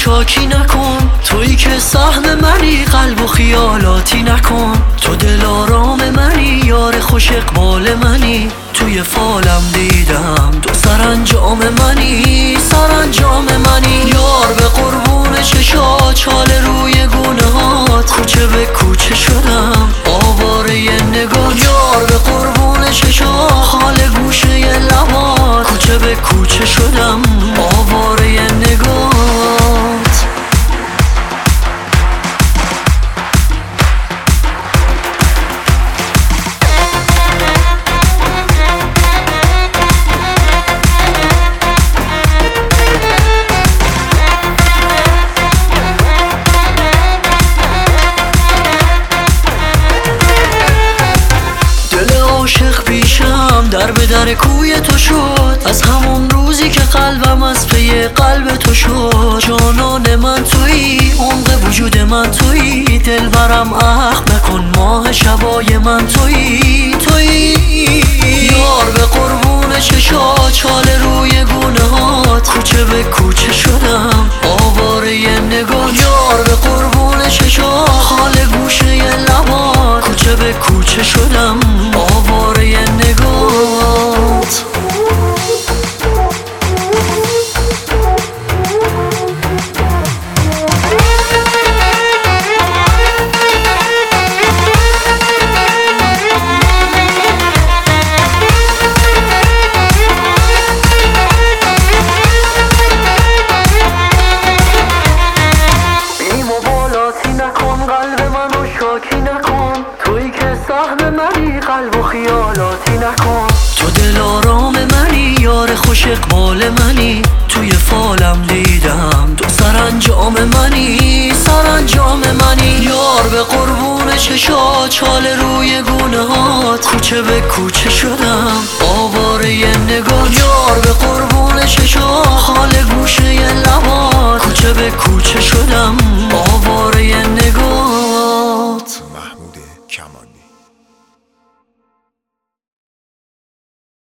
شاکی نکن، تویی که سهم منی، قلب و خیالاتی نکن. تو دل آرام منی، یار خوش اقبال منی. توی فالم دیدم تو سرانجام منی، سرانجام منی. یار به قربون چشات، چال روی گونه هات، کوچه به کوچه شدم آواره نگاه. یار به قربون چشات، خال گوشه لبات، کوچه به کوچه شدم آواره نگاه. عاشق پیشم در به در کوی تو شد، از همون روزی که قلبم از پی قلب تو شد. جانان من تویی، عمق وجود من تویی، دلبرم عهد نکن، ماه شبای من تویی، تویی. یار به قربون چشات، چال روی گونه هات، کوچه به کوچه شدم آواره نگاه. یار به قربون چشات، خال گوشه لبات، کوچه به کوچه شدم آواره نگات. قلب منو شاکی نکن، تویی که سهم منی، قلب و خیالاتی نکن. تو دل آرام منی، یار خوش اقبال منی. توی فالم دیدم تو سرانجام منی، سرانجام منی. یار به قربون چشات، چال روی گونه هات، کوچه به کوچه شدم